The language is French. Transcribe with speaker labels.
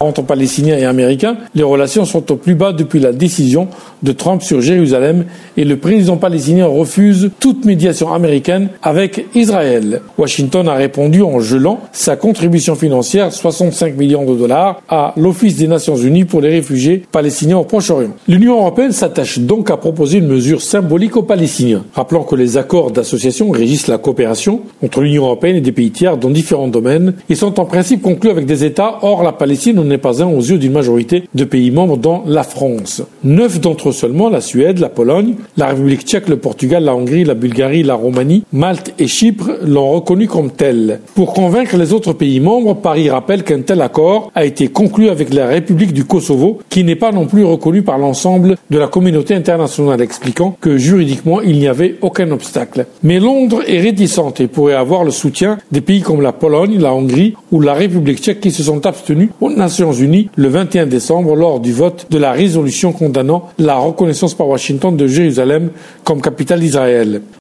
Speaker 1: Entre Palestiniens et Américains, les relations sont au plus bas depuis la décision de Trump sur Jérusalem et le président palestinien refuse toute médiation américaine avec Israël. Washington a répondu en gelant sa contribution financière, 65 millions de dollars, à l'Office des Nations Unies pour les réfugiés palestiniens au Proche-Orient. L'Union européenne s'attache donc à proposer une mesure symbolique aux Palestiniens. Rappelons que les accords d'association régissent la coopération entre l'Union européenne et des pays tiers dans différents domaines et sont en principe conclus avec des États. Or, la Palestine n'est pas un aux yeux d'une majorité de pays membres, dont la France. 9 d'entre eux seulement, la Suède, la Pologne, la République tchèque, le Portugal, la Hongrie, la Bulgarie, la Roumanie, Malte et Chypre l'ont reconnu comme tel. Pour convaincre les autres pays membres, Paris rappelle qu'un tel accord a été conclu avec la République du Kosovo, qui n'est pas non plus reconnue par l'ensemble de la communauté internationale, expliquant que juridiquement il n'y avait aucun obstacle. Mais Londres est réticente et pourrait avoir le soutien des pays comme la Pologne, la Hongrie ou la République tchèque qui se sont abstenus aux Nations Unies le 21 décembre lors du vote de la résolution condamnant la reconnaissance par Washington de Jérusalem comme capitale d'Israël.